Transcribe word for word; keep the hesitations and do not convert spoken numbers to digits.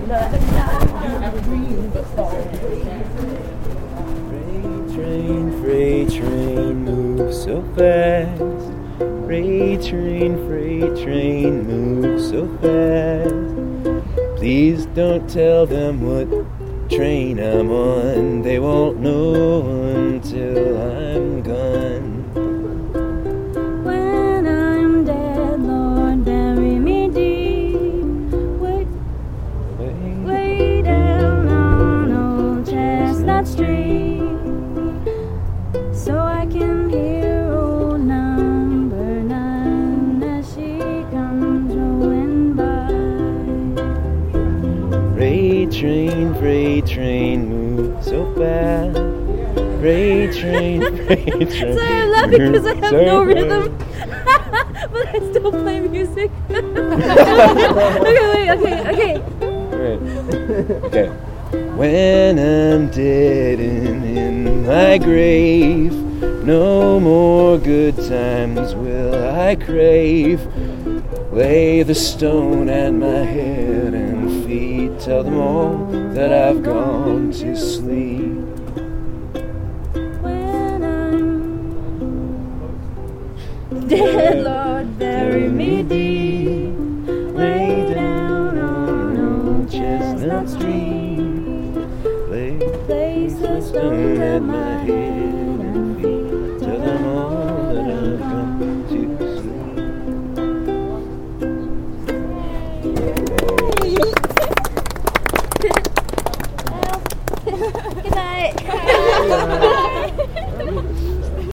Freight train, freight train, move so fast. Freight train, freight train, move so fast. Please don't tell them what train I'm on. They won't know until I'm gone. When I'm dead, Lord, bury me deep. Way, Way, way down on Old Chestnut Street, so I can hear old number nine as she comes rolling by. Freight train, freight train, move so fast. Freight train, freight train. Sorry, I'm laughing because I have move no so rhythm, but I still play music. Okay, wait, okay, okay. Right. Okay. When I'm dead and in my grave, no more good times will I crave. Lay the stone at my head and feet, tell them all that I've gone to sleep. When I'm dead,